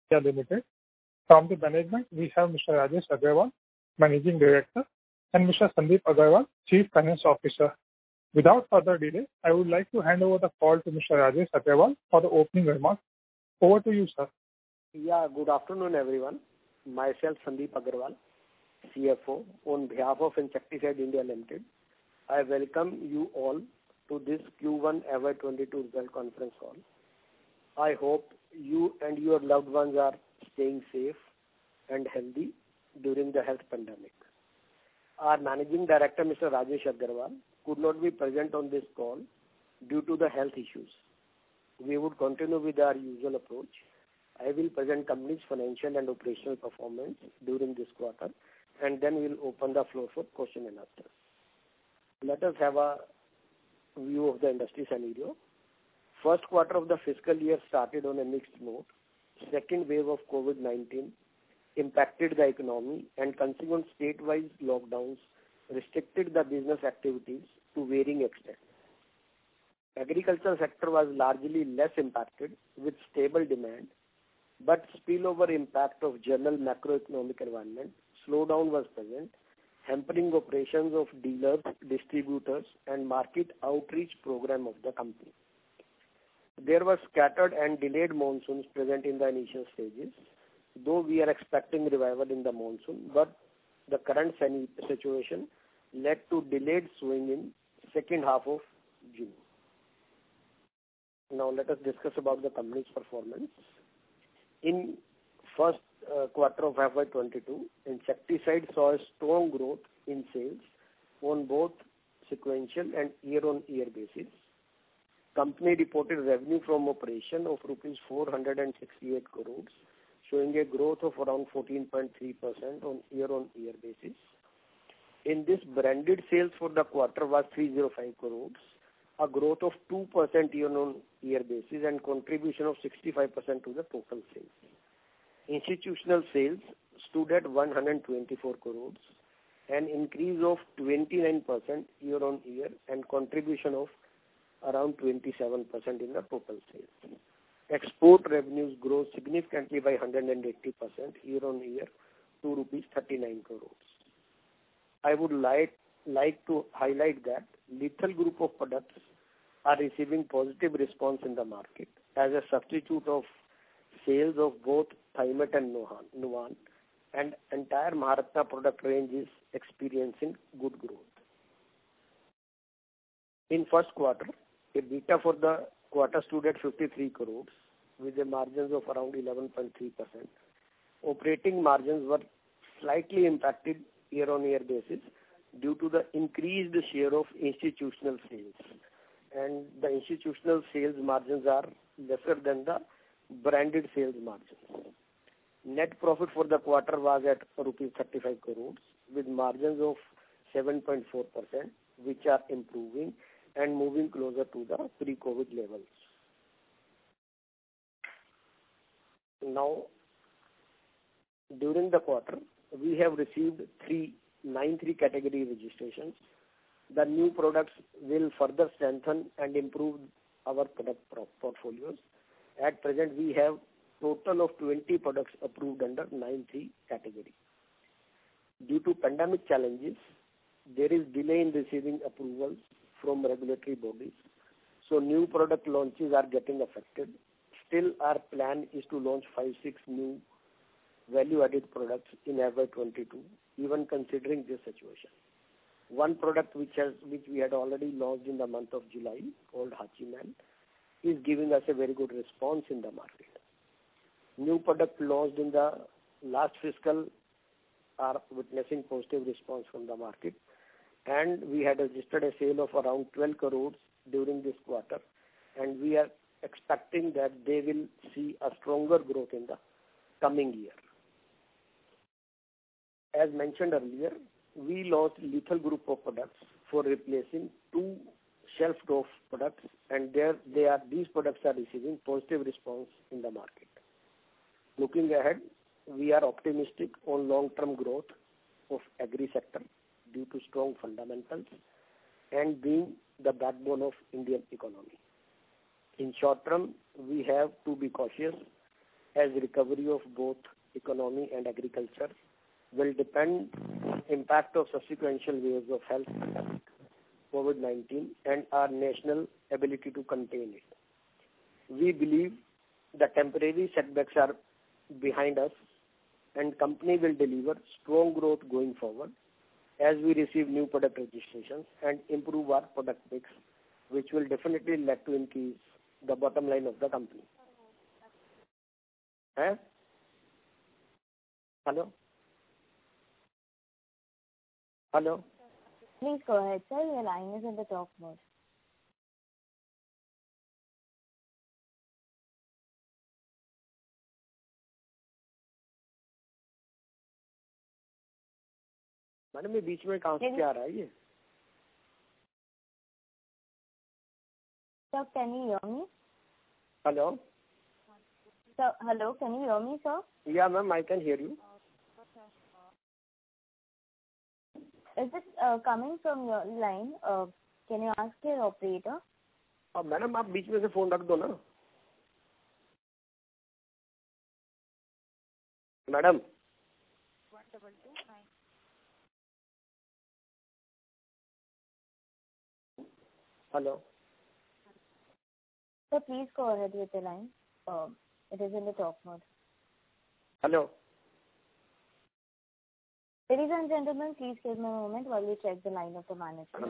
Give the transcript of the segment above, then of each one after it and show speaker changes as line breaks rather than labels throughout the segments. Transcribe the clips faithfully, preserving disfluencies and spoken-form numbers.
India Limited. From the management, we have Mister Rajesh Agarwal, Managing Director, and Mister Sandeep Agarwal, Chief Finance Officer. Without further delay, I would like to hand over the call to Mister Rajesh Agarwal for the opening remarks. Over to you, sir.
Yeah, good afternoon, everyone. Myself, Sandeep Agarwal, C F O, on behalf of Insecticide India Limited. I welcome you all to this Q one F Y twenty-two result conference call. I hope you and your loved ones are staying safe and healthy during the health pandemic. Our Managing Director, Mister Rajesh Agarwal, could not be present on this call due to the health issues. We would continue with our usual approach. I will present company's financial and operational performance during this quarter, and then we'll open the floor for question and answers. Let us have a view of the industry scenario. First quarter of the fiscal year started on a mixed note. Second wave of COVID nineteen impacted the economy, and consequent state-wise lockdowns restricted the business activities to varying extent. Agriculture sector was largely less impacted with stable demand, but spillover impact of general macroeconomic environment, slowdown was present, hampering operations of dealers, distributors, and market outreach program of the company. There were scattered and delayed monsoons present in the initial stages, though we are expecting revival in the monsoon, but the current situation led to delayed sowing in second half of June. Now let us discuss about the company's performance. In first uh, quarter of F Y twenty-two, insecticide saw a strong growth in sales on both sequential and year-on-year basis. Company reported revenue from operation of rupees four hundred sixty-eight crores, showing a growth of around fourteen point three percent on year-on-year basis. In this, branded sales for the quarter was three hundred five crores, a growth of two percent year-on-year basis and contribution of sixty-five percent to the total sales. Institutional sales stood at one hundred twenty-four crores, an increase of twenty-nine percent year-on-year and contribution of around twenty-seven percent in the total sales. Export revenues grew significantly by one hundred eighty percent year-on-year to rupees thirty-nine crores. I would like, like to highlight that lethal group of products are receiving positive response in the market as a substitute of sales of both Thimet and Nuvan, and entire Maharatna product range is experiencing good growth. In first quarter, EBITDA for the quarter stood at fifty-three crores with a margins of around eleven point three percent. Operating margins were slightly impacted year-on-year basis due to the increased share of institutional sales, and the institutional sales margins are lesser than the branded sales margins. Net profit for the quarter was at rupees thirty-five crores with margins of seven point four percent, which are improving and moving closer to the pre-COVID levels. Now, during the quarter, we have received three nine three category registrations. The new products will further strengthen and improve our product portfolios. At present, we have total of twenty products approved under nine three category. Due to pandemic challenges, there is delay in receiving approvals from regulatory bodies, so new product launches are getting affected. Still, our plan is to launch five six new value-added products in F Y twenty-two, even considering this situation. One product which has which we had already launched in the month of July, called Hachiman, is giving us a very good response in the market. New product launched in the last fiscal are witnessing positive response from the market, and we had registered a sale of around twelve crores during this quarter, and we are expecting that they will see a stronger growth in the coming year. As mentioned earlier, we launched lethal group of products for replacing two shelf-off products, and there they are these products are receiving positive response in the market. Looking ahead, we are optimistic on long-term growth of agri sector due to strong fundamentals and being the backbone of Indian economy. In short term, we have to be cautious as recovery of both economy and agriculture will depend on impact of subsequent waves of health pandemic COVID nineteen and our national ability to contain it. We believe the temporary setbacks are behind us and company will deliver strong growth going forward as we receive new product registrations and improve our product mix, which will definitely lead to increase the bottom line of the company. Eh? Hello? Hello?
Please go ahead, sir. Your line is in the talk mode.
Madam ये बीच में कहाँ से क्या आ रहा है ये?
Sir, can you hear me?
Hello?
Sir, hello, can you hear me, sir?
Yeah, ma'am, I can hear you.
Is it uh, coming from your line? Uh, can you ask your operator?
अब madam आप बीच में से फोन रख दो ना. Madam. Hello.
So please go ahead with the line. Uh, it is in the talk mode.
Hello.
Ladies and gentlemen, please give me a moment while we check the line of the management.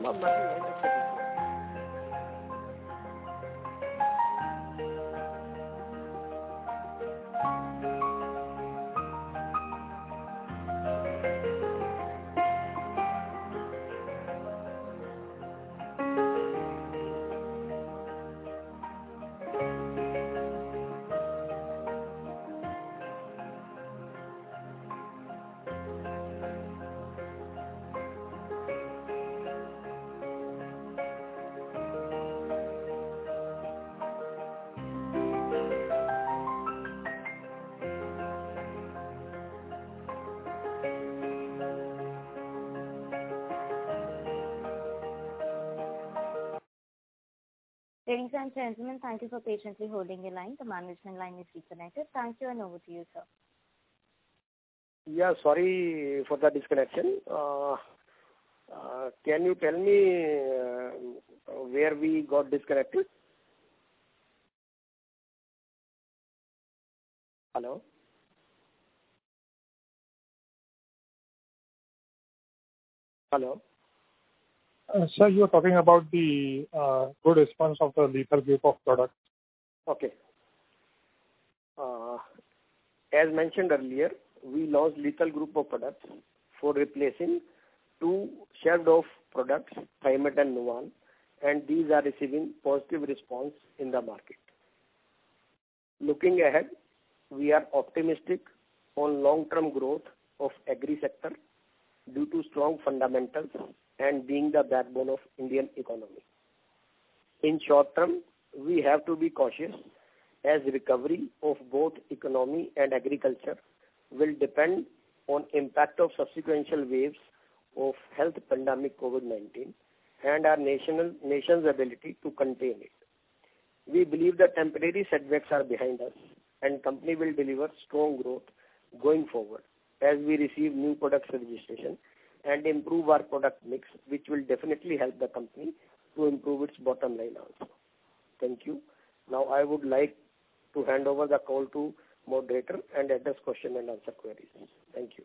Ladies and gentlemen, thank you for patiently holding your line. The management line is reconnected. Thank you and over to you, sir.
Yeah, sorry for the disconnection. Uh, uh, can you tell me uh, where we got disconnected? Hello? Hello?
Uh, sir, you were talking about the uh, good response of the lethal group of products.
Okay. Uh, as mentioned earlier, we launched lethal group of products for replacing two shelved-off products, Thiamet and Nuvan, and these are receiving positive response in the market. Looking ahead, we are optimistic on long-term growth of agri sector due to strong fundamentals and being the backbone of Indian economy. In short term, we have to be cautious as recovery of both economy and agriculture will depend on impact of subsequent waves of health pandemic COVID nineteen and our national, nation's ability to contain it. We believe the temporary setbacks are behind us and company will deliver strong growth going forward as we receive new products registration and improve our product mix, which will definitely help the company to improve its bottom line also. Thank you. Now I would like to hand over the call to moderator and address question and answer queries. Thank you.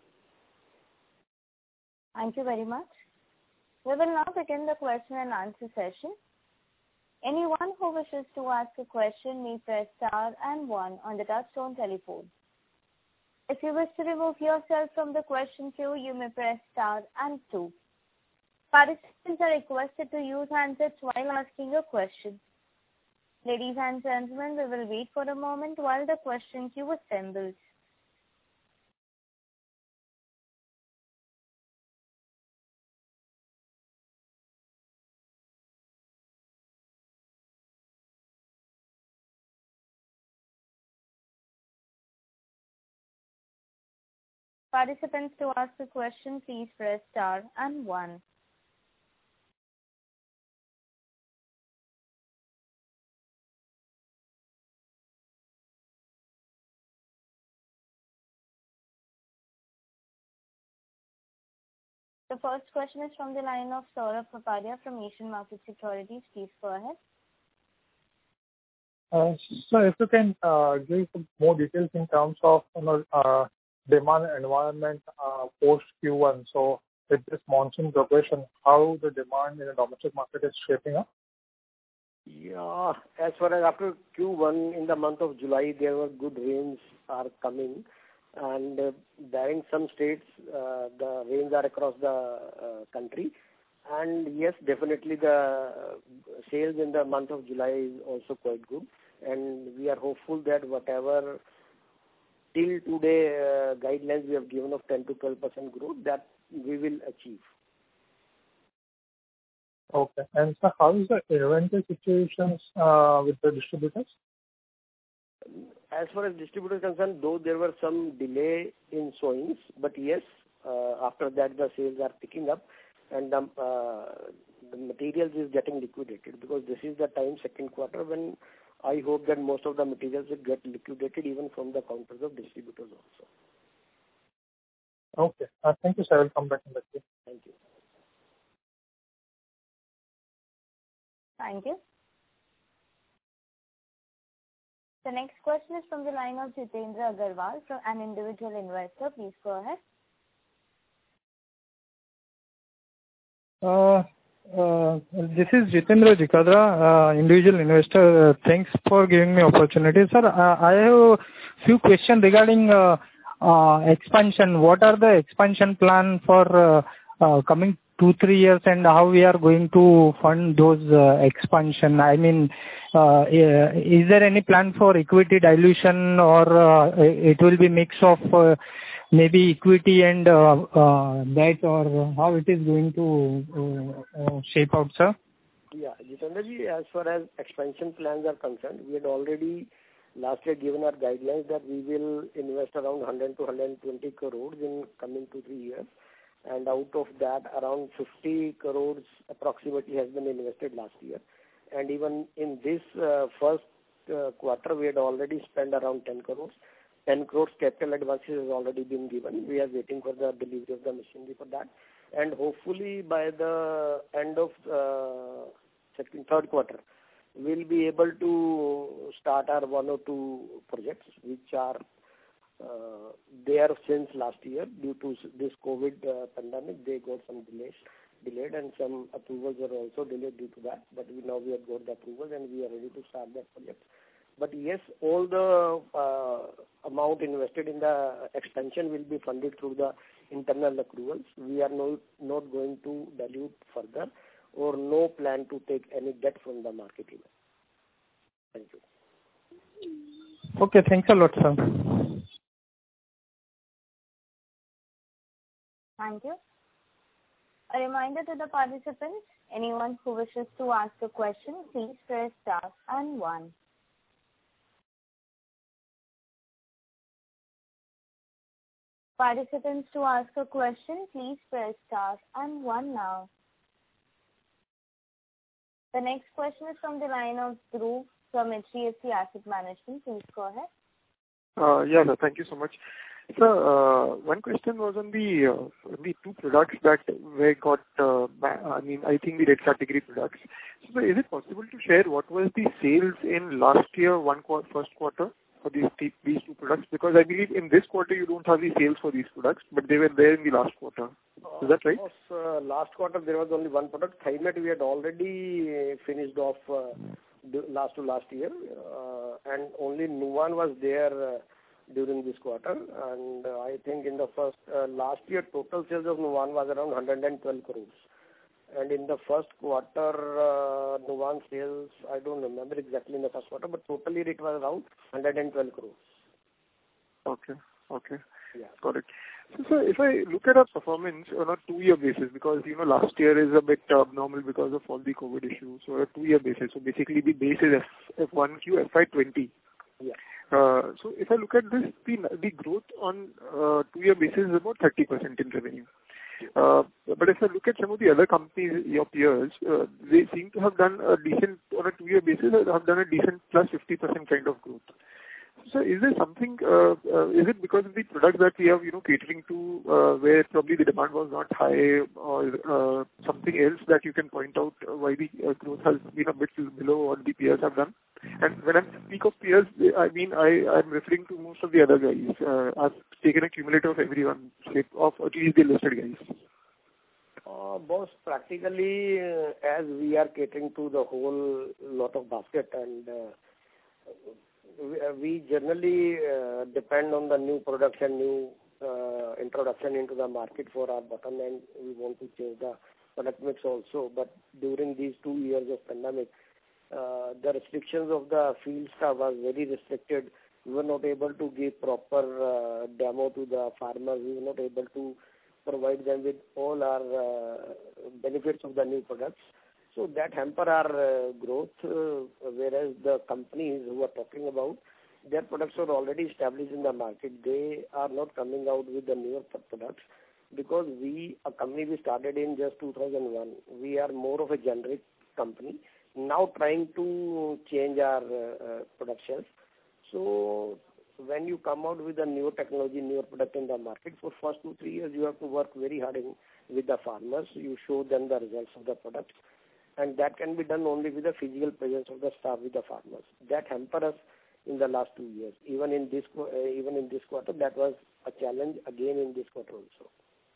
Thank you very much. We will now begin the question and answer session. Anyone who wishes to ask a question may press star and one on the touchtone telephone. If you wish to remove yourself from the question queue, you may press star and two. Participants are requested to use handsets while asking a question. Ladies and gentlemen, we will wait for a moment while the question queue assembles. Participants, to ask a question, please press star and one. The first question is from the line of Saurabh Kapadia from Asian Market Securities. Please go ahead.
Uh, so if you can uh, give some more details in terms of you know, uh, demand environment uh, post Q one. So with this monsoon progression, how the demand in the domestic market is shaping up?
Yeah, as far as after Q one in the month of July, there were good rains are coming, and uh, there in some states uh, the rains are across the uh, country, and yes, definitely the sales in the month of July is also quite good, and we are hopeful that whatever till today uh, guidelines we have given of ten to twelve percent growth, that we will achieve.
Okay. And so how is the inventory situations uh, with the distributors?
As far as distributors are concerned, though there were some delay in sowings, but yes, uh, after that the sales are picking up, and um, uh, the materials is getting liquidated, because this is the time, second quarter, when I hope that most of the materials will get liquidated even from the counters of distributors also.
Okay. Uh, thank you, sir. I will come back in the queue.
Thank you.
Thank you. The next question is from the line of Jitendra Agarwal, from an individual investor. Please go ahead.
Uh, uh, this is Jitendra Jikadra, uh, individual investor. Uh, thanks for giving me opportunity. Sir, uh, I have a few questions regarding uh, uh, expansion. What are the expansion plan for uh, uh, coming two, three years, and how we are going to fund those uh, expansion? I mean, uh, is there any plan for equity dilution, or uh, it will be mix of uh, maybe equity and uh, uh, debt, or how it is going to uh, uh, shape out, sir?
Yeah, Jitendraji, as far as expansion plans are concerned, we had already last year given our guidelines that we will invest around one hundred to one hundred twenty crores in coming two, three years. And out of that, around fifty crores approximately has been invested last year. And even in this uh, first uh, quarter, we had already spent around ten crores. ten crores capital advances has already been given. We are waiting for the delivery of the machinery for that. And hopefully by the end of uh, second, third quarter, we'll be able to start our one or two projects which are Uh, there since last year. Due to this COVID uh, pandemic, they got some delays, delayed, and some approvals were also delayed due to that. But we now we have got the approvals, and we are ready to start that project. But yes, all the uh, amount invested in the expansion will be funded through the internal accruals. We are no, not going to dilute further, or no plan to take any debt from the market even. Thank you.
Okay, thanks a lot, sir.
Thank you. A reminder to the participants, anyone who wishes to ask a question, please press star and one. Participants, to ask a question, please press star and one now. The next question is from the line of Dhruv from H D F C Asset Management. Please go ahead.
Uh, yeah, sir, thank you so much. So, uh, one question was on the uh, the two products that were got, uh, I mean, I think the red category products. So, is it possible to share what was the sales in last year, one quarter, first quarter for these these two products? Because I believe in this quarter you don't have the sales for these products, but they were there in the last quarter. Is that right?
Of course, uh, last quarter there was only one product. Thymet we had already finished off uh, last to last year, uh, and only Nuvan was there Uh, during this quarter, and uh, I think in the first uh, last year total sales of Nuvan was around one hundred twelve crores, and in the first quarter uh, Nuvan sales, I don't remember exactly in the first quarter, but totally it was around one hundred twelve crores.
Okay, okay,
yeah,
got it. So, so if I look at our performance on a two-year basis, because you know last year is a bit abnormal because of all the COVID issues, so a two-year basis. So basically the base is F one Q F Y twenty.
Yeah.
Uh, so if I look at this, the, the growth on uh, two-year basis is about thirty percent in revenue. Uh, but if I look at some of the other companies, your peers, uh, they seem to have done a decent, on a two-year basis, have done a decent plus fifty percent kind of growth. So is there something, uh, uh, is it because of the product that we are, you know, catering to, uh, where probably the demand was not high, or uh, something else that you can point out why the uh, growth has been a bit below what the peers have done? And when I speak of peers, I mean, I, I'm referring to most of the other guys. Uh, I've taken a cumulative of everyone, say, of at least the listed guys.
Uh, boss, practically, uh, as we are catering to the whole lot of basket, and uh, we, uh, we generally uh, depend on the new production, new uh, introduction into the market for our bottom line. We want to change the product mix also, but during these two years of pandemic, uh, the restrictions of the field staff was very restricted. We were not able to give proper uh, demo to the farmers. We were not able to provide them with all our uh, benefits of the new products. So that hamper our uh, growth, uh, whereas the companies who are talking about, their products are already established in the market. They are not coming out with the newer products because we, a company we started in just two thousand one, we are more of a generic company, now trying to change our uh, productions. So when you come out with a newer technology, newer product in the market, for first two, three years, you have to work very hard in, with the farmers. You show them the results of the product. And that can be done only with the physical presence of the staff with the farmers. That hampered us in the last two years. Even in this, uh, even in this quarter, that was a challenge again in this quarter also.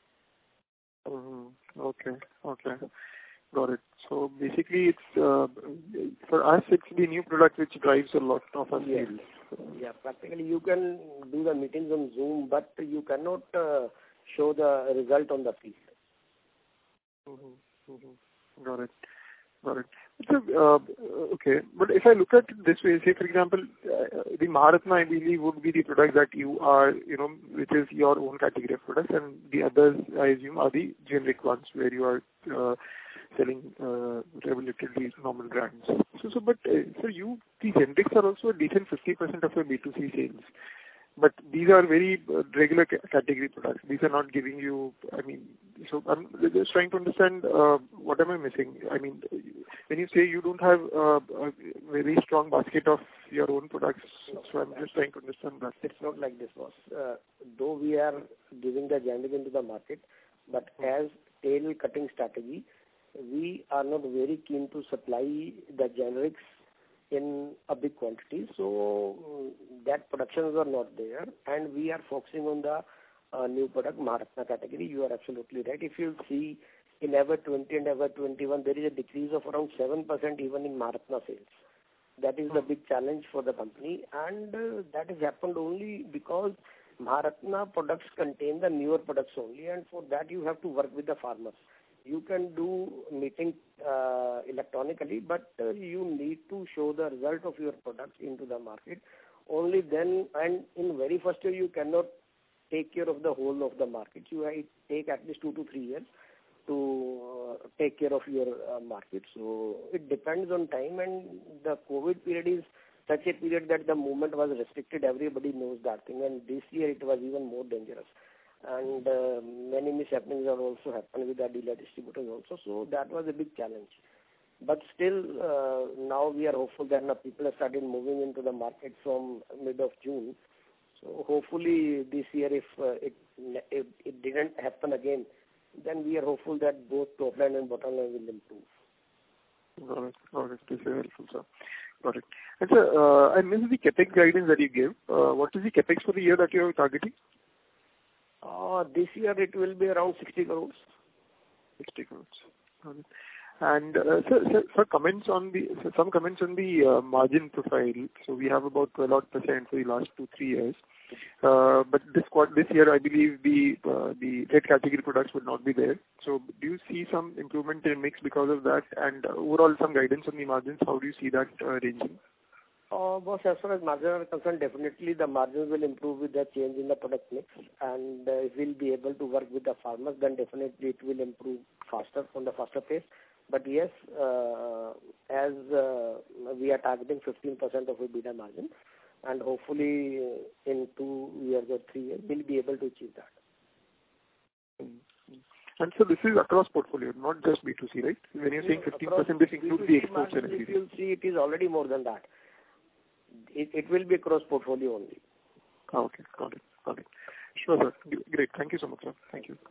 Mm-hmm. Okay, okay. Got it. So basically, it's uh, for us, it's the new product which drives a lot of our
yes.
sales.
Yeah, practically you can do the meetings on Zoom, but you cannot uh, show the result on the field.
Mm-hmm. Mm-hmm. Got it. Got it. So, uh, okay, but if I look at it this way, say for example, uh, the Maharatna, I believe, would be the product that you are, you know, which is your own category of products, and the others, I assume, are the generic ones where you are uh, selling uh, relatively normal brands. So, so but uh, so you, the generics are also a decent fifty percent of your B two C sales. But these are very uh, regular ca- category products. These are not giving you, I mean, so I'm just trying to understand uh, what am I missing? I mean, when you say you don't have uh, a very strong basket of your own products, so I'm just trying to understand that.
It's not like this, boss. Uh, though we are giving the generic into the market, but as tail cutting strategy, we are not very keen to supply the generics in a big quantity, so um, that productions are not there, and we are focusing on the uh, new product Maharatna category. You are absolutely right. If you see in Ever twenty and Ever twenty-one, there is a decrease of around seven percent even in Maharatna sales. That is the big challenge for the company, and uh, that has happened only because Maharatna products contain the newer products only, and for that you have to work with the farmers. You can do meeting uh, electronically, but uh, you need to show the result of your products into the market. Only then, and in very first year, you cannot take care of the whole of the market. You have to take at least two to three years to uh, take care of your uh, market. So it depends on time, and the COVID period is such a period that the movement was restricted. Everybody knows that thing, and this year it was even more dangerous. And uh, many mishappenings are also happened with the dealer distributors also. So that was a big challenge. But still, uh, now we are hopeful that now people have started moving into the market from mid of June. So hopefully this year, if uh, it, it it didn't happen again, then we are hopeful that both top line and bottom line will improve.
Got it. Got it. This is helpful, sir. Got it. And sir, uh, I missed the capex guidance that you gave. Uh, what is the capex for the year that you are targeting?
Uh, this year it will be around sixty crores.
sixty crores. Got it. And uh, sir, sir, sir, comments on the sir, some comments on the uh, margin profile. So we have about twelve odd percent for the last two three years. Uh, but this quarter, this year, I believe the uh, the red category products would not be there. So do you see some improvement in mix because of that? And uh, overall, some guidance on the margins. How do you see that uh, ranging?
Uh, boss, as far as margins are concerned, definitely the margins will improve with the change in the product mix, and uh, if we'll be able to work with the farmers, then definitely it will improve faster, on the faster pace. But yes, uh, as uh, we are targeting fifteen percent of EBITDA margin, and hopefully in two years or three years, we'll be able to achieve that.
And so this is across portfolio, not just B two C, right? When you're saying fifteen percent, this includes the exports and
if you'll see, it is already more than that. it, it will be cross portfolio only.
Okay, got it, got it. Sure, sir. Great. Thank you so much, sir. Thank you.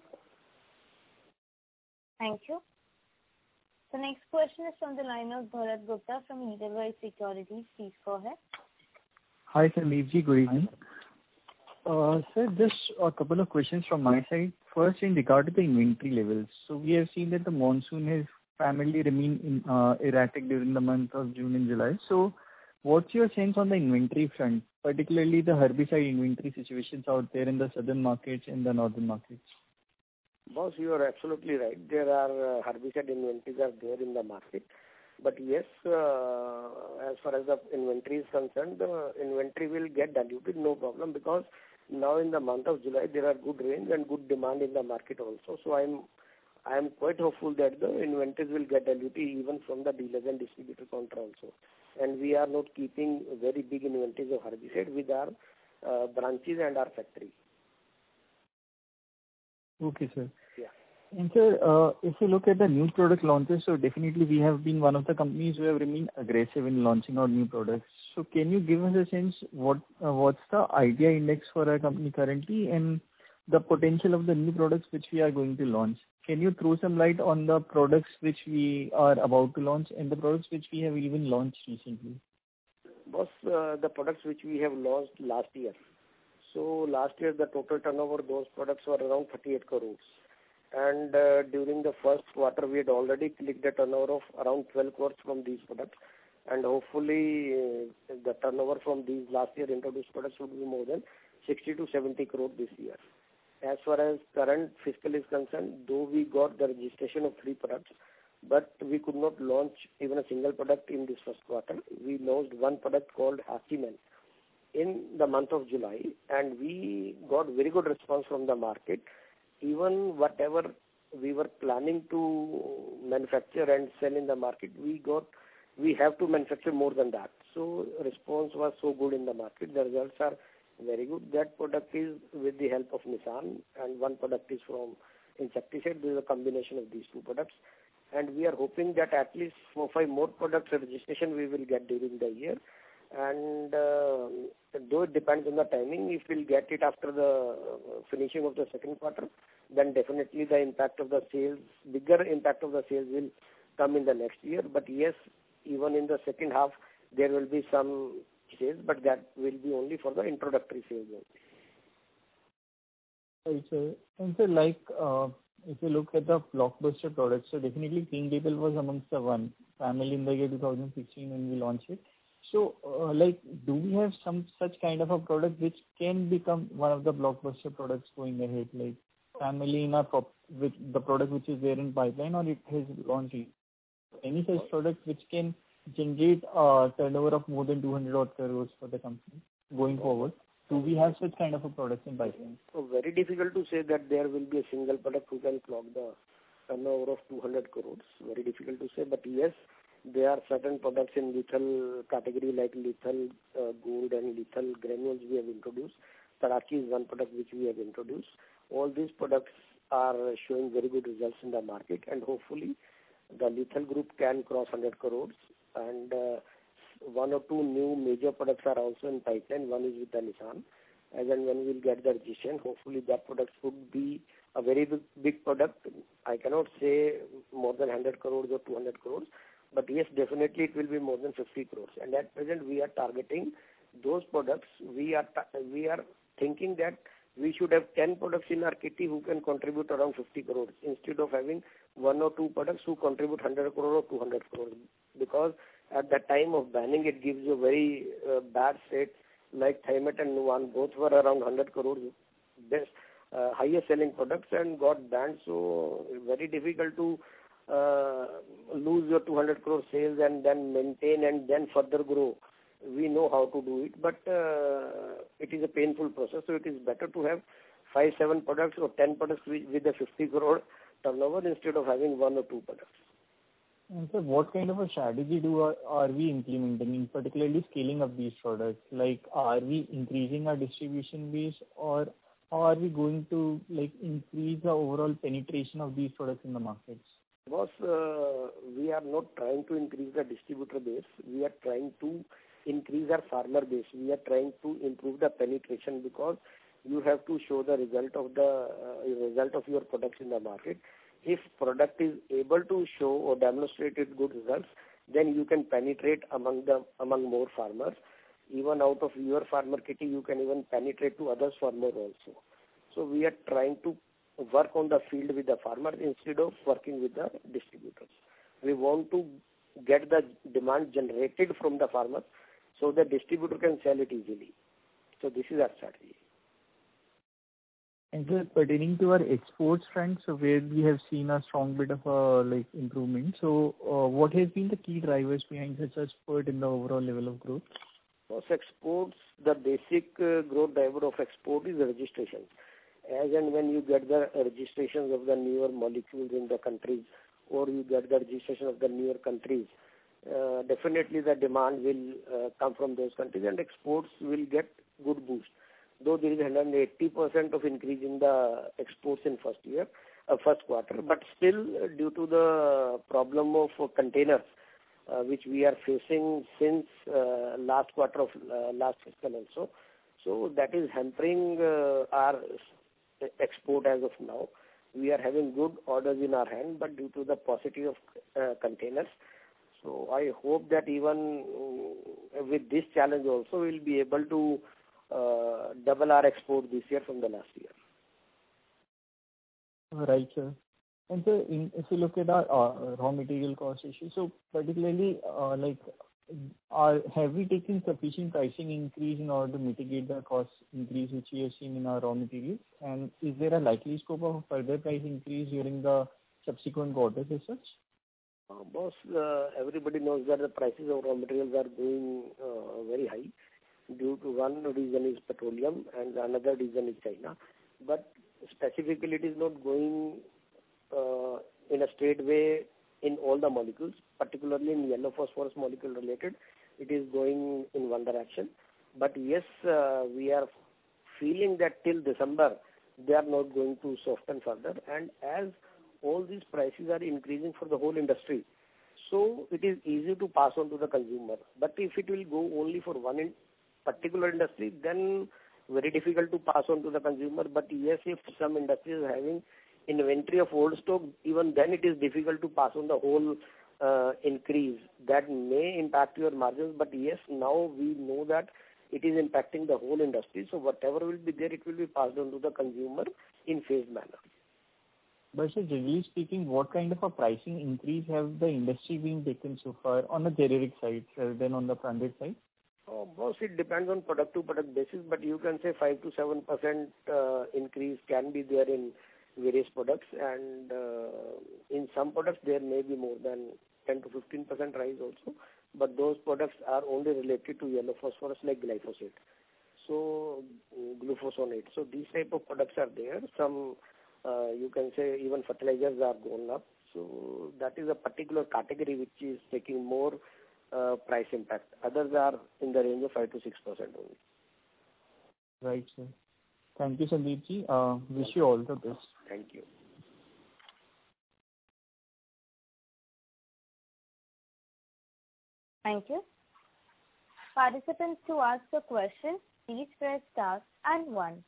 Thank you. The next question is from the line of Bharat Gupta from Edelweiss Securities. Please go ahead.
Hi, Sandeepji. Good evening. Uh, sir, just a couple of questions from my side. First, in regard to the inventory levels. So we have seen that the monsoon has primarily remained in, uh, erratic during the month of June and July. So what's your sense on the inventory front, particularly the herbicide inventory situations out there in the southern markets and the northern markets?
Boss, you are absolutely right. There are uh, herbicide inventories are there in the market. But yes, uh, as far as the inventory is concerned, the inventory will get diluted, no problem, because now in the month of July there are good rains and good demand in the market also. So I'm I am quite hopeful that the inventories will get diluted even from the dealers and distributor counter also. And we are not keeping very big inventories of herbicide with our uh, branches and our factory.
Okay, sir.
Yeah.
And sir, uh, if you look at the new product launches, so definitely we have been one of the companies who have remained aggressive in launching our new products. So can you give us a sense what uh, what's the idea index for our company currently and the potential of the new products which we are going to launch? Can you throw some light on the products which we are about to launch and the products which we have even launched recently?
Boss, uh, the products which we have launched last year. So last year the total turnover of those products were around thirty-eight crores. And uh, during the first quarter, we had already clicked a turnover of around twelve crores from these products. And hopefully, uh, the turnover from these last year introduced products would be more than sixty to seventy crores this year. As far as current fiscal is concerned, though we got the registration of three products, but we could not launch even a single product in this first quarter. We launched one product called Hasimen in the month of July, and we got very good response from the market. Even whatever we were planning to manufacture and sell in the market, we got, we have to manufacture more than that. So response was so good in the market. The results are very good. That product is with the help of Nissan, and one product is from insecticide. This is a combination of these two products. And we are hoping that at least four five more products registration we will get during the year. And uh, though it depends on the timing, if we'll get it after the finishing of the second quarter, then definitely the impact of the sales, bigger impact of the sales will come in the next year. But yes, even in the second half, there will be some sales, but that will be only for the introductory sales.
Right, sir. And so like, uh, if you look at the blockbuster products, so definitely Clean Label was amongst the one, primarily in the year two thousand sixteen when we launched it. So, uh, like, do we have some such kind of a product which can become one of the blockbuster products going ahead, like family in our prop- with the product which is there in pipeline, or it has launched? Any such product which can generate a turnover of more than two hundred odd crores for the company going forward? Do we have such kind of a product in pipeline?
So very difficult to say that there will be a single product who can clock the turnover of two hundred crores. Very difficult to say, but yes, there are certain products in lethal category like lethal uh, gold and lethal granules we have introduced. Tarachi is one product which we have introduced. All these products are showing very good results in the market, and hopefully the lethal group can cross one hundred crores. And uh, one or two new major products are also in pipeline. One is with the Nissan. And then when we'll get the registration, hopefully that product would be a very big, big product. I cannot say more than one hundred crores or two hundred crores. But yes, definitely it will be more than fifty crores. And at present we are targeting those products. We are ta- we are thinking that we should have ten products in our kitty who can contribute around fifty crores instead of having one or two products who contribute one hundred crores or two hundred crores. Because at the time of banning, it gives you a very uh, bad state, like Thimet and Nuvan. Both were around one hundred crores, best, uh, highest selling products, and got banned. So very difficult to uh, lose your two hundred crore sales and then maintain and then further grow. We know how to do it, but uh, it is a painful process. So it is better to have five, seven products or ten products with, with a fifty crore turnover instead of having one or two products.
And so what kind of a strategy do are, are we implementing in particularly scaling up these products? Like, are we increasing our distribution base, or how are we going to like increase the overall penetration of these products in the markets?
Boss, uh, we are not trying to increase the distributor base. We are trying to increase our farmer base. We are trying to improve the penetration, because you have to show the result of the uh, result of your products in the market. If product is able to show or demonstrated good results, then you can penetrate among the among more farmers. Even out of your farmer kitty, you can even penetrate to others farmer also. So we are trying to work on the field with the farmers instead of working with the distributors. We want to get the demand generated from the farmers so the distributor can sell it easily. So this is our strategy.
And sir, pertaining to our exports front, so where we have seen a strong bit of a like improvement. So uh, what has been the key drivers behind such a spurt in the overall level of growth?
For exports, the basic uh, growth driver of export is the registrations. As and when you get the registrations of the newer molecules in the countries, or you get the registration of the newer countries, uh, definitely the demand will uh, come from those countries, and exports will get good boost. Though there is one hundred eighty percent of increase in the exports in first year, uh, first quarter, but still uh, due to the problem of uh, containers, uh, which we are facing since uh, last quarter of uh, last fiscal also, so that is hampering uh, our export as of now. We are having good orders in our hand, but due to the paucity of uh, containers, so I hope that even uh, with this challenge also, we'll be able to uh, double our export this year from the last year.
Right, sir. And sir, in, if you look at our uh, raw material cost issue, so particularly uh, like, are, have we taken sufficient pricing increase in order to mitigate the cost increase which we have seen in our raw materials? And is there a likely scope of further price increase during the subsequent quarters as such?
Uh, boss, uh, everybody knows that the prices of raw materials are going uh, very high. Due to one reason is petroleum and another reason is China. But specifically it is not going uh, in a straight way in all the molecules, particularly in yellow phosphorus molecule related. It is going in one direction. But yes, uh, we are feeling that till December they are not going to soften further. And as all these prices are increasing for the whole industry, so it is easy to pass on to the consumer. But if it will go only for one in particular industry, then very difficult to pass on to the consumer. But yes, if some industry is having inventory of old stock, even then it is difficult to pass on the whole uh, increase. That may impact your margins, but yes, now we know that it is impacting the whole industry. So whatever will be there, it will be passed on to the consumer in phased manner.
But sir, generally speaking, what kind of a pricing increase have the industry been taken so far on the generic side rather than on the branded side?
Oh, boss, it depends on product to product basis, but you can say five to seven percent uh, increase can be there in various products, and uh, in some products there may be more than ten to fifteen percent rise also, but those products are only related to yellow phosphorus like glyphosate, so glufosinate. So these type of products are there. Some uh, you can say even fertilizers are gone up. So that is a particular category which is taking more uh, price impact. Others are in the range of five to six percent only.
Right, sir. Thank you, Sandeep ji. Uh, wish you all the best.
Thank you.
Thank you. Participants, to ask a question, please press star and one.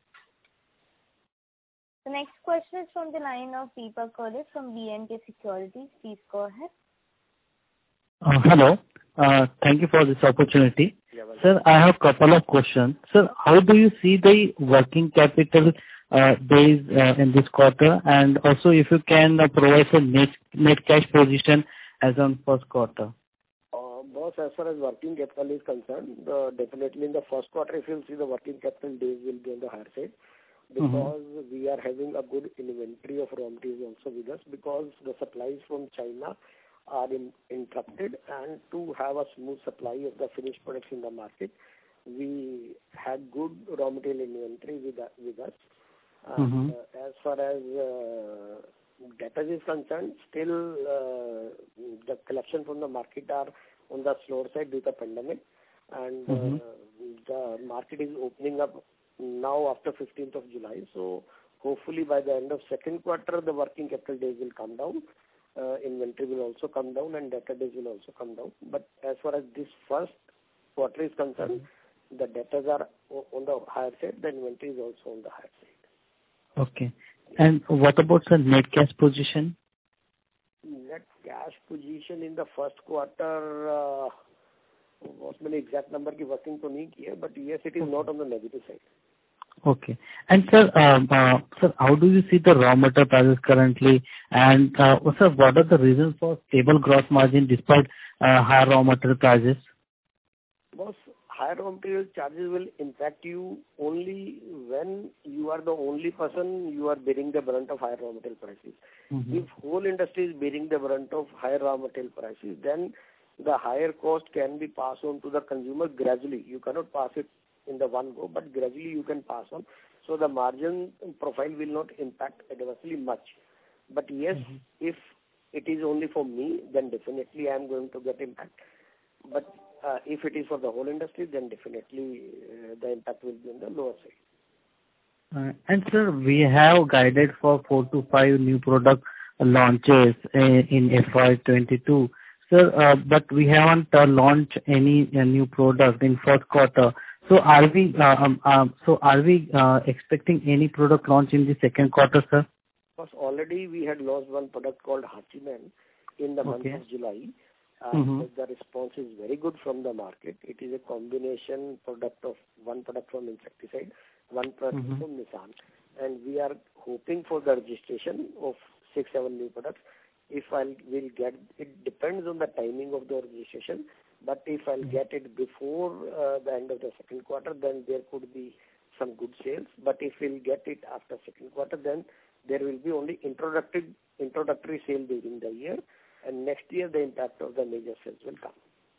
The next question is from the line of Deepak Kolis from B and K Securities. Please go ahead.
Uh, hello. Uh, thank you for this opportunity.
Yeah, well,
Sir, I have a couple of questions. Sir, how do you see the working capital uh, days uh, in this quarter? And also if you can uh, provide a net, net cash position as on first quarter.
Uh, boss, as far as working capital is concerned, uh, definitely in the first quarter, if you'll see, the working capital days will be on the higher side, because mm-hmm. we are having a good inventory of raw materials also with us, because the supplies from China are in, interrupted, and to have a smooth supply of the finished products in the market, we had good raw material inventory with, uh, with us. And
mm-hmm.
uh, as far as uh, debtors is concerned, still uh, the collection from the market are on the slower side due to the pandemic, and
mm-hmm.
uh, the market is opening up now after fifteenth of July. So hopefully by the end of second quarter, the working capital days will come down. Uh, inventory will also come down, and debtor days will also come down. But as far as this first quarter is concerned, the debtors are on the higher side, the inventory is also on the higher side.
Okay. And what about the net cash position?
Net cash position in the first quarter, uh, what many exact number की working तो नहीं की है, but yes, it is not on the negative side.
Okay. And sir, um, uh, sir, how do you see the raw material prices currently? And uh, sir, what are the reasons for stable gross margin despite uh, higher raw material prices?
Boss, higher raw material charges will impact you only when you are the only person you are bearing the brunt of higher raw material prices. Mm-hmm. If whole industry is bearing the brunt of higher raw material prices, then the higher cost can be passed on to the consumer gradually. You cannot pass it in the one go, but gradually you can pass on. So the margin profile will not impact adversely much. But yes, mm-hmm. if it is only for me, then definitely I am going to get impact. But uh, if it is for the whole industry, then definitely uh, the impact will be on the lower side.
Uh, and sir, we have guided for four to five new product launches in, in F Y twenty-two. Sir, uh, but we haven't uh, launched any uh, new product in fourth quarter. So are we uh, um, um, so are we uh, expecting any product launch in the second quarter, sir?
Because already we had launched one product called Hachiman in the okay. month of July. Uh, mm-hmm. The response is very good from the market. It is a combination product of one product from insecticide, one product mm-hmm. from Nissan. And we are hoping for the registration of six, seven new products. If I will get, it depends on the timing of the registration. But if I'll get it before uh, the end of the second quarter, then there could be some good sales. But if we'll get it after second quarter, then there will be only introductory introductory sale during the year. And next year, the impact of the major sales will come.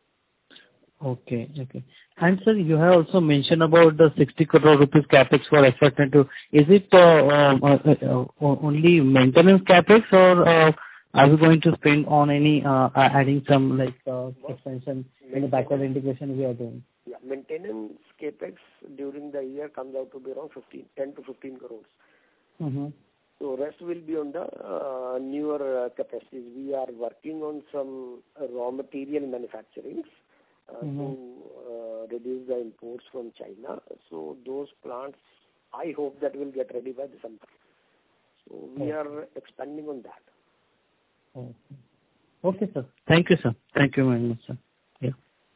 Okay, okay. And sir, you have also mentioned about the sixty crore rupees capex for F Y twenty-two. Is it uh, uh, uh, only maintenance capex, or uh, are we going to spend on any uh, adding some like uh, expansion in the backward integration we are doing?
Yeah, maintenance capex during the year comes out to be around fifteen, ten to fifteen crores. Mm-hmm. So rest will be on the uh, newer uh, capacities. We are working on some uh, raw material manufacturing uh, mm-hmm. to uh, reduce the imports from China. So those plants, I hope that will get ready by December. So we okay. are expanding on that.
Okay. Okay, sir. Thank you, sir. Thank you very much, sir. Yeah.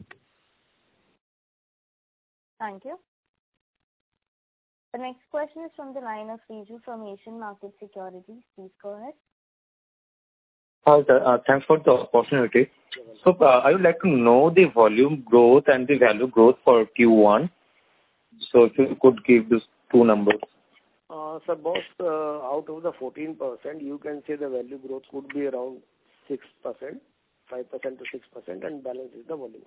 Thank you. The next question is from the line of Riju from Asian Market Securities. Please go ahead.
Hi, sir. Uh, thanks for the opportunity. So uh, I would like to know the volume growth and the value growth for Q one. So if you could give these two numbers.
Uh, so both uh, out of the fourteen percent, you can say the value growth could be around six percent, five percent to six percent, and balance is the volume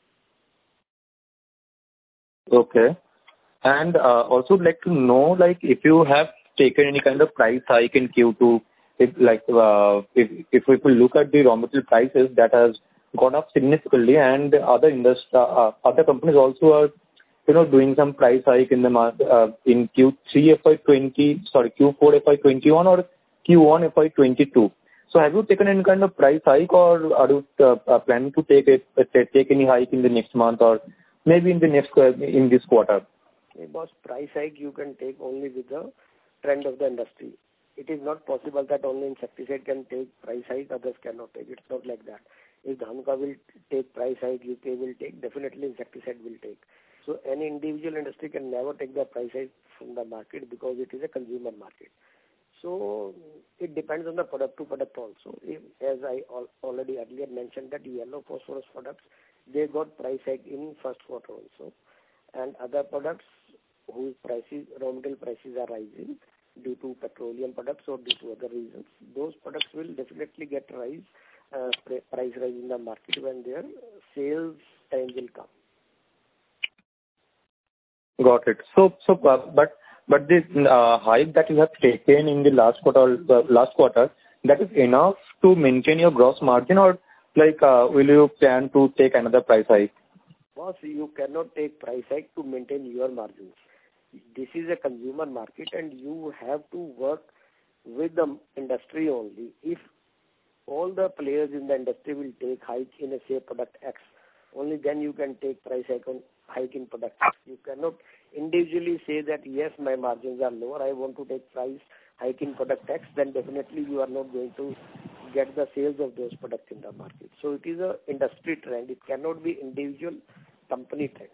growth.
Okay. And uh, also would like to know, like, if you have taken any kind of price hike in Q two, if like uh, if if we look at the raw material prices, that has gone up significantly, and other industry, uh, other companies also are, you know, doing some price hike in the uh, in Q three F Y twenty, sorry, Q four F Y twenty-one or Q one F Y twenty-two. So have you taken any kind of price hike, or are you uh, uh, planning to take it, uh, take any hike in the next month or maybe in the next uh, in this quarter?
Hey, boss, price hike you can take only with the trend of the industry. It is not possible that only insecticide can take price hike, others cannot take. It's not like that. If Dhanuka will take price hike, U K will take, definitely insecticide will take. So any individual industry can never take the price hike from the market because it is a consumer market. So it depends on the product to product also. If, as I al- already earlier mentioned that yellow phosphorus products, they got price hike in first quarter also. And other products whose prices, raw material prices are rising due to petroleum products or due to other reasons, those products will definitely get rise, uh, price rise in the market when their sales time will come.
Got it. So, so, uh, but, but this uh, hike that you have taken in the last quarter, uh, last quarter, that is enough to maintain your gross margin, or like, uh, will you plan to take another price hike?
Boss, you cannot take price hike to maintain your margins. This is a consumer market, and you have to work with the industry only. If all the players in the industry will take hike in a say product X, only then you can take price hike, on, hike in product. You cannot individually say that, yes, my margins are lower, I want to take price hike in product X, then definitely you are not going to get the sales of those products in the market. So it is a industry trend. It cannot be individual company trend.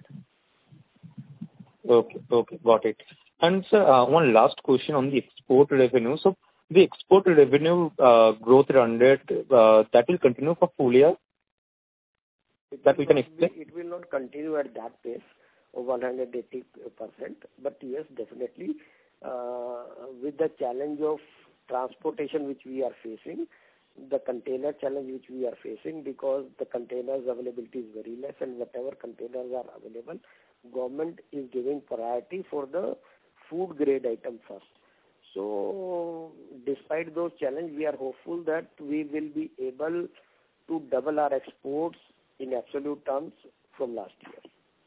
Okay, okay, got it. And sir, uh, one last question on the export revenue. So the export revenue uh, growth run rate, uh, that will continue for full year?
It
that we can expect?
Be, it will not continue at that pace of one hundred eighty percent. But yes, definitely, uh, with the challenge of transportation which we are facing, the container challenge which we are facing, because the containers availability is very less, and whatever containers are available, government is giving priority for the food grade item first. So despite those challenges, we are hopeful that we will be able to double our exports in absolute terms from last year.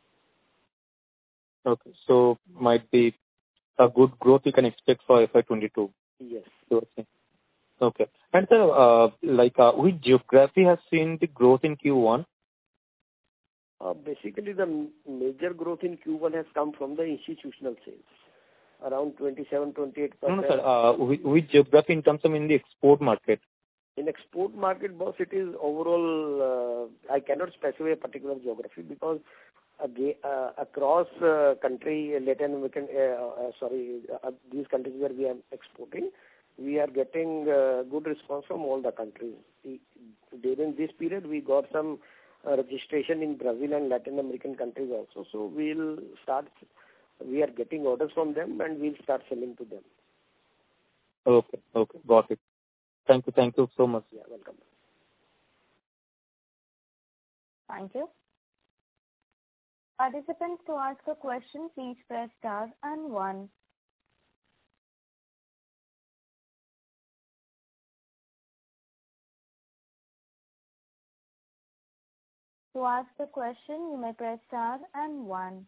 Okay, so might be a good growth you can expect for F Y twenty-two.
Yes.
Okay. And sir, uh, like uh, which geography has seen the growth in Q one?
Uh, basically, the major growth in Q one has come from the institutional sales, around twenty-seven, twenty-eight percent.
No, no, sir. Uh, which, which geography in terms of in the export market?
In export market, boss, it is overall, uh, I cannot specify a particular geography because again, uh, across uh, country, Latin American, uh, uh, sorry, uh, these countries where we are exporting, we are getting uh, good response from all the countries. During this period, we got some uh, registration in Brazil and Latin American countries also. So we'll start, we are getting orders from them and we'll start selling to them.
Okay, okay, got it. Thank you, thank you so much.
Yeah, welcome.
Thank you. Participants, to ask a question, please press star and one. To ask a question, you may press star and one.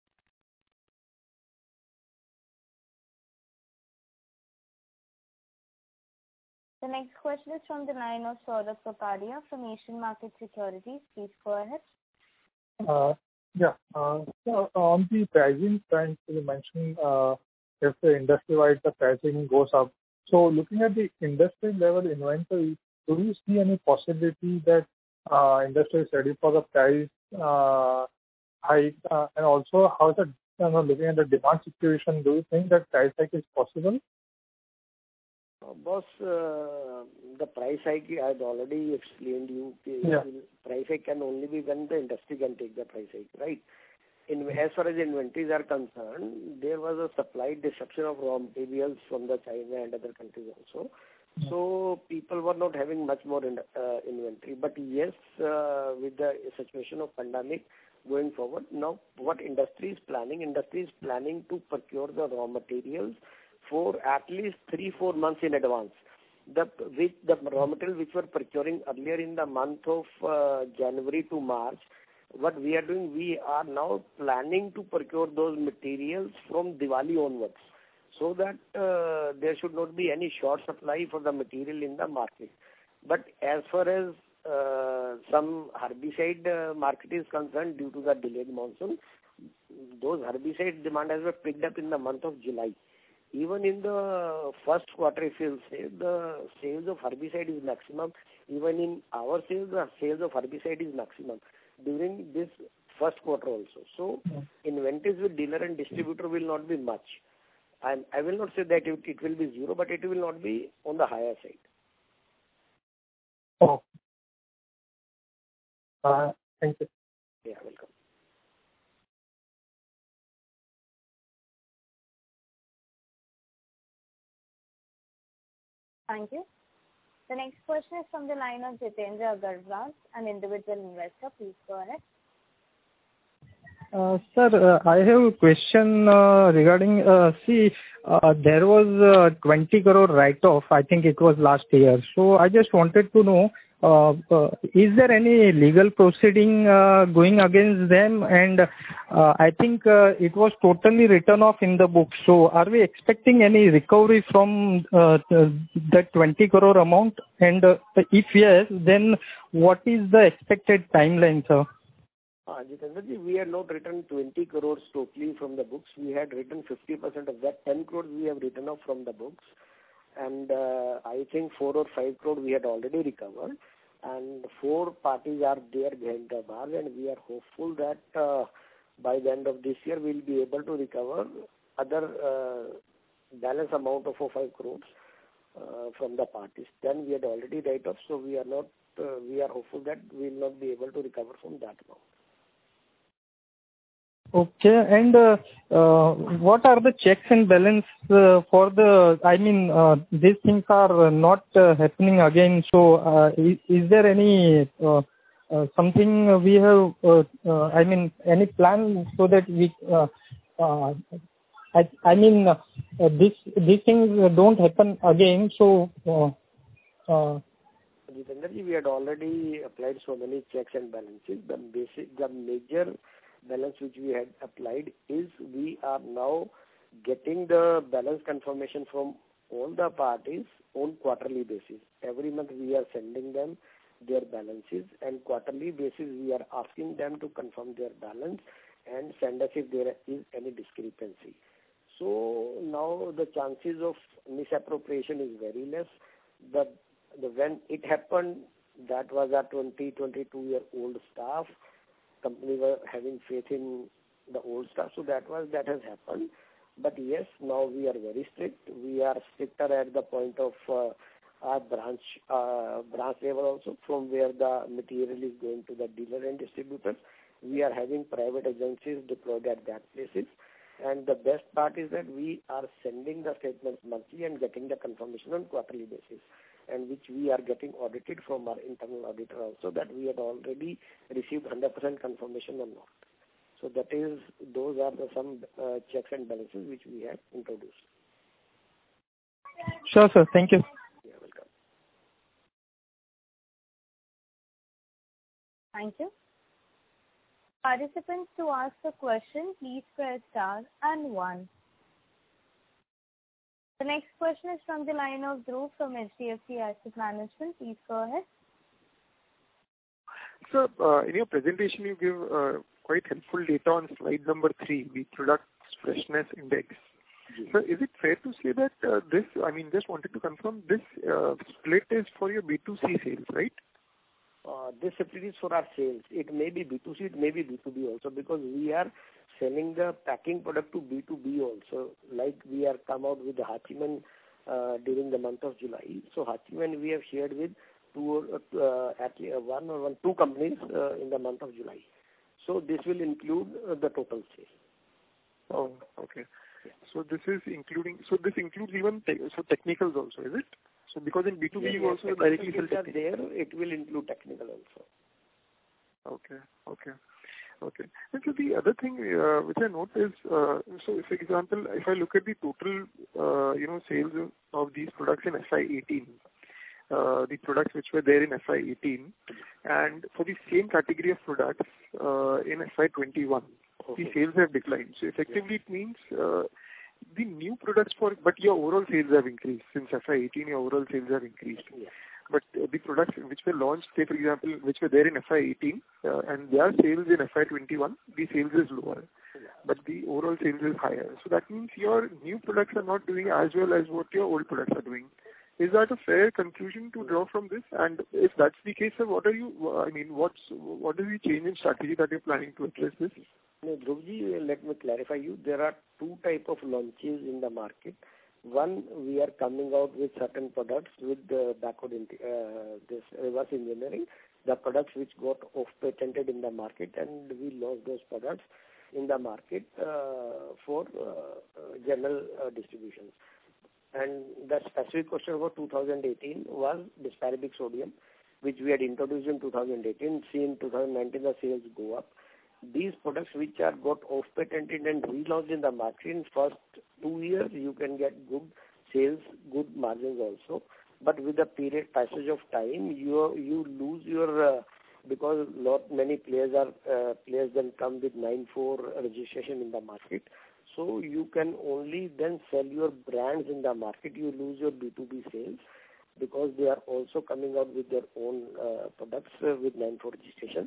The next question is from the line of Saurabh Kapadia from Asian Market Securities. Please go ahead.
Uh, yeah. Uh, so on the pricing front, you mentioned uh, if the industry-wide the pricing goes up. So looking at the industry level inventory, do you see any possibility that uh, industry is ready for the price uh, hike? Uh, and also, how is it, you know, looking at the demand situation, do you think that price hike is possible?
Uh, boss, uh, the price hike I had already explained you.
Yeah.
Price hike can only be when the industry can take the price hike, right? In, as far as inventories are concerned, there was a supply disruption of raw materials from the China and other countries also. Yeah. So people were not having much more in, uh, inventory. But yes, uh, with the situation of pandemic going forward, now what industry is planning? Industry is planning to procure the raw materials for at least three, four months in advance. The with the raw material which were procuring earlier in the month of uh, January to March, what we are doing, we are now planning to procure those materials from Diwali onwards, so that uh, there should not be any short supply for the material in the market. But as far as uh, some herbicide uh, market is concerned, due to the delayed monsoon, those herbicide demand has been picked up in the month of July. Even in the first quarter, if you'll say, the sales of herbicide is maximum. Even in our sales, the sales of herbicide is maximum during this first quarter also. So, yeah. Inventories with dealer and distributor will not be much. And I will not say that it, it will be zero, but it will not be on the higher side.
Oh. Uh, thank you.
Yeah, welcome.
Thank you. The next question is from the line of Jitendra Agarwal, an individual investor. Please go ahead.
Uh, sir, uh, I have a question uh, regarding, uh, see, uh, there was uh, twenty crore write-off, I think it was last year. So I just wanted to know, uh, uh, is there any legal proceeding uh, going against them? And uh, I think uh, it was totally written off in the book. So are we expecting any recovery from uh, the, the twenty crore amount? And uh, if yes, then what is the expected timeline, sir?
Uh, Jitendraji, we had not written twenty crores totally from the books. We had written fifty percent of that. ten crores we have written off from the books. And uh, I think four or five crores we had already recovered. And four parties are there behind the bar, and we are hopeful that uh, by the end of this year we'll be able to recover other uh, balance amount of four or five crores uh, from the parties. Then we had already write off, so we are not uh, we are hopeful that we will not be able to recover from that amount.
Okay. And uh, uh, what are the checks and balance uh, for the, I mean, uh, these things are not uh, happening again. So uh, is, is there any uh, uh, something we have, uh, uh, I mean, any plan so that we, uh, uh, I, I mean, uh, this, these things don't happen again. So, uh, uh,
Jitendraji, we had already applied so many checks and balances. The basic, the major balance which we had applied is we are now getting the balance confirmation from all the parties on quarterly basis. Every month we are sending them their balances, and quarterly basis we are asking them to confirm their balance and send us if there is any discrepancy. So now the chances of misappropriation is very less. The, the when it happened, that was a twenty, twenty-two year old staff. Company were having faith in the old staff, so that was that has happened. But yes, now we are very strict. We are stricter at the point of uh, our branch uh, branch level also, from where the material is going to the dealer and distributors. We are having private agencies deployed at that places. And the best part is that we are sending the statements monthly and getting the confirmation on quarterly basis, and which we are getting audited from our internal auditor also, that we had already received one hundred percent confirmation or not. So that is, those are the some uh, checks and balances which we have introduced.
Sure, sir. Thank you.
You're welcome.
Thank you. Participants, to ask a question, please press star and one. The next question is from the line of Dhruv from H D F C Asset Management. Please go ahead.
So, uh, in your presentation, you give uh, quite helpful data on slide number three, the product freshness index. Yes. So, is it fair to say that uh, this, I mean, just wanted to confirm, this uh, split is for your B two C sales, right?
Uh, this split is for our sales. It may be B two C, it may be B two B also, because we are selling the packing product to B two B also. Like we are come out with the Hachiman uh, during the month of July. So Hachiman we have shared with two, uh, at least one or one, two companies uh, in the month of July. So this will include uh, the total sale.
Oh, okay. Yeah. So this is including, so this includes even, te- so technicals also, is it? So because in B two B
yes,
you
yes,
also directly sell
technical. There, it will include technical also.
Okay, okay. Okay. And so the other thing uh, which I note is, uh, so for example, if I look at the total, uh, you know, sales of these products in F Y eighteen, uh, the products which were there in F Y eighteen, and for the same category of products uh, in F Y twenty-one, okay, the sales have declined. So effectively it means uh, the new products for, but your overall sales have increased. Since F Y eighteen, your overall sales have increased. Yeah. But uh, the products which were launched, say for example, which were there in F Y eighteen, uh, and their sales in F Y twenty-one, the sales is lower, yeah, but the overall sales is higher. So that means your new products are not doing as well as what your old products are doing. Is that a fair conclusion to draw from this? And if that's the case, sir, what are you, I mean, what's, what is the change in strategy that you're planning to address this?
No, Dhruvji, let me clarify you. There are two type of launches in the market. One, we are coming out with certain products with the backward uh, this reverse engineering, the products which got off-patented in the market, and we launched those products in the market uh, for uh, general uh, distribution. And the specific question about two thousand eighteen was Disparamic sodium, which we had introduced in two thousand eighteen. See, in two thousand nineteen the sales go up. These products which are got off-patented and relaunched in the market in first two years, you can get good sales, good margins also. But with the period passage of time, you you lose your uh, because lot many players are uh, players then come with nine four registration in the market. So you can only then sell your brands in the market. You lose your B two B sales because they are also coming out with their own uh, products uh, with nine four registration.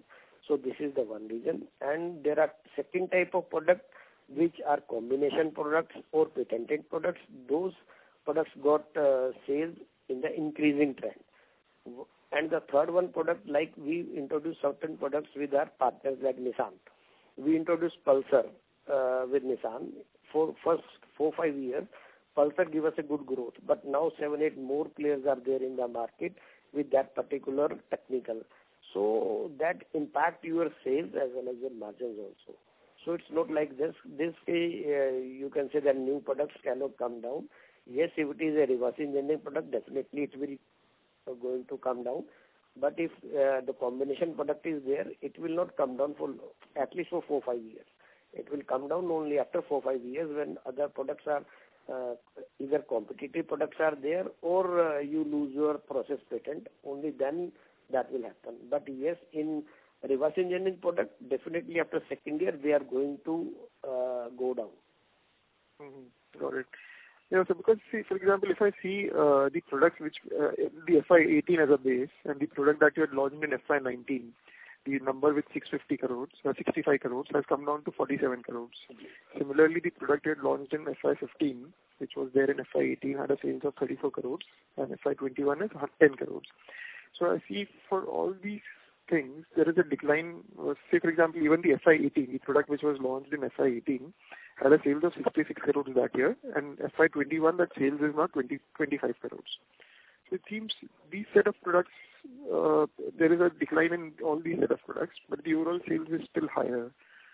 So this is the one reason. And there are second type of product which are combination products or patented products. Those products got uh, sales in the increasing trend. And the third one product, like we introduced certain products with our partners like Nissan. We introduced Pulsar uh, with Nissan. For first four, five years, Pulsar gave us a good growth. But now seven, eight more players are there in the market with that particular technical. So that impact your sales as well as your margins also. So it's not like this. This way, uh, you can say that new products cannot come down. Yes, if it is a reverse engineering product, definitely it will uh, going to come down. But if uh, the combination product is there, it will not come down for at least for four, five years. It will come down only after four, five years when other products are uh, either competitive products are there or uh, you lose your process patent. Only then that will happen. But yes, in reverse engineering product, definitely after second year, they are going to uh, go down.
Mm-hmm. Got it. Yeah, so because, see, for example, if I see uh, the products which, uh, the F Y eighteen as a base and the product that you had launched in F Y nineteen, the number with six hundred fifty crores, uh, sixty-five crores has come down to forty-seven crores. Similarly, the product you had launched in F Y fifteen, which was there in F Y eighteen, had a sales of thirty-four crores, and F Y twenty-one is ten crores. So I see for all these things, there is a decline. Uh, say, for example, even the F Y eighteen, the product which was launched in F Y eighteen, had a sales of sixty-six crores that year, and F Y twenty-one, that sales is now twenty, twenty-five crores. So it seems these set of products, uh, there is a decline in all these set of products, but the overall sales is still higher.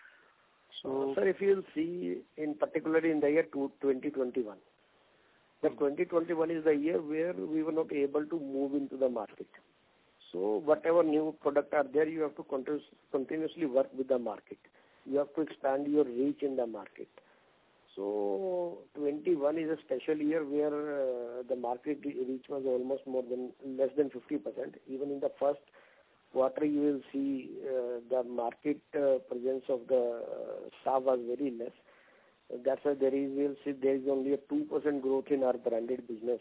So,
sir, if you'll see, in particularly in the year twenty twenty-one, the twenty twenty-one is the year where we were not able to move into the market. So whatever new product are there, you have to continu- continuously work with the market. You have to expand your reach in the market. So twenty-one is a special year where uh, the market reach was almost more than less than fifty percent. Even in the first quarter, you will see uh, the market uh, presence of the uh, staff was very less. That's why there is, we'll see there is only a two percent growth in our branded business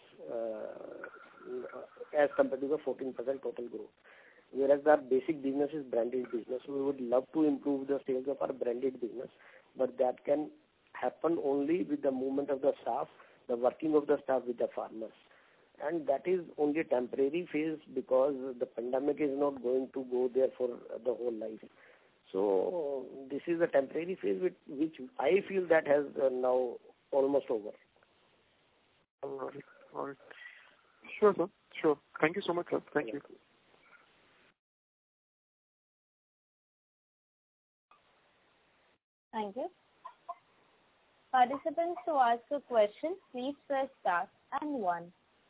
uh, as compared to the fourteen percent total growth. Whereas our basic business is branded business. We would love to improve the sales of our branded business, but that can happen only with the movement of the staff, the working of the staff with the farmers. And that is only a temporary phase because the pandemic is not going to go there for the whole life. So this is a temporary phase which, which I feel that has uh, now almost over.
all right, all right. Sure, sir. Sure. Thank you so much, sir. Thank you.
Thank you. Participants, to ask a question, please press star and one.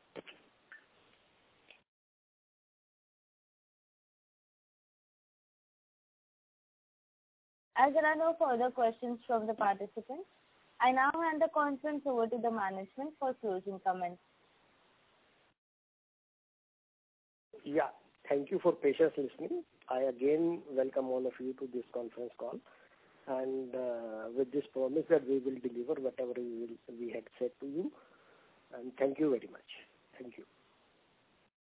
As there are no further questions from the participants, I now hand the conference over to the management for closing comments.
Yeah, thank you for patience listening. I again welcome all of you to this conference call. And uh, with this promise that we will deliver whatever we, will, we had said to you. And thank you very much. Thank you.